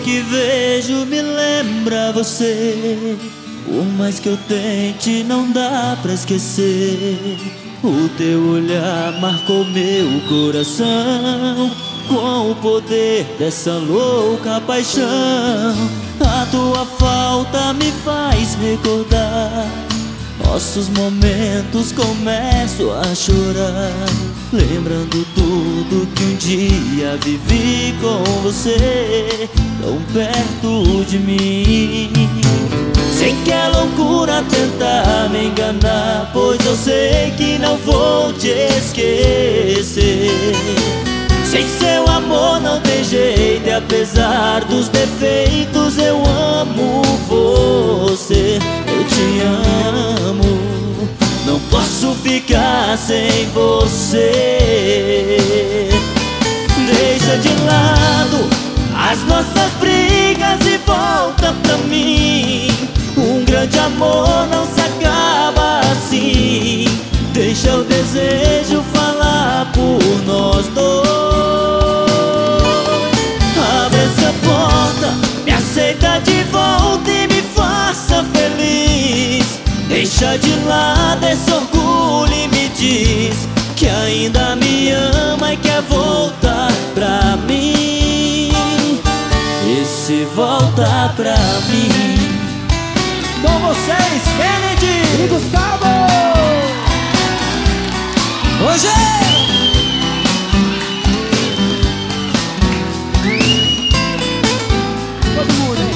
que vejo me lembra você. Por mais que eu tente, não dá pra esquecer. O teu olhar marcou meu coração com o poder dessa louca paixão. A tua falta me faz recordar nossos momentos, começo a chorar, lembrando tudo que um dia vivi com você, tão perto de mim. Sei que é loucura tentar me enganar, pois eu sei que não vou te esquecer. Sem seu amor não tem jeito, e apesar dos defeitos eu amo você. Eu te amo, não posso ficar sem você. Deixa de lado as nossas brigas e volta pra mim. Um grande amor não se acaba assim. Deixa o desejo falar por nós dois. Abre essa porta, me aceita de volta e me faça feliz. Deixa de lado esse orgulho e me diz que ainda me ama e quer voltar pra mim. E se voltar pra mim. Com vocês, Kennedy e Gustavo. Hoje todo mundo, hein?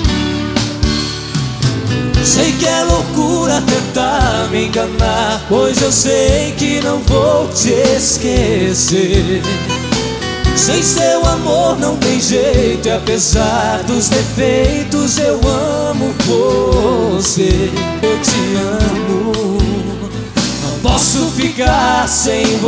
sei que é loucura tentar me enganar, pois eu sei que não vou te esquecer. Sem seu amor não tem jeito, e apesar dos defeitos eu amo você. Eu te amo, não posso ficar sem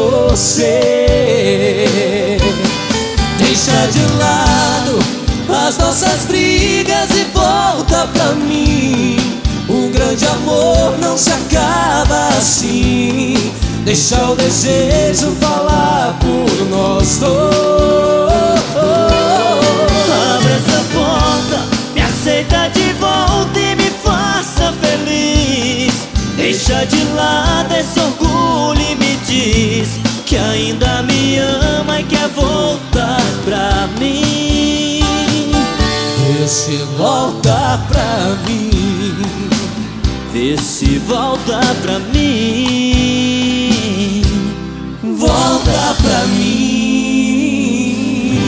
você. Deixa de lado as nossas brigas e volta pra mim. Um grande amor não se acaba assim. Deixa o desejo falar por nós dois. Abre essa porta, me aceita de volta e me faça feliz. Deixa de lado esse orgulho e me diz que ainda me ama e quer voltar pra mim. Vê se volta pra mim. Vê se volta pra mim. Volta pra mim.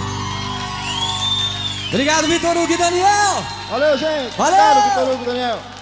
Obrigado, Vitor Hugo e Daniel. Valeu, gente. Valeu. Obrigado, Vitor Hugo e Daniel.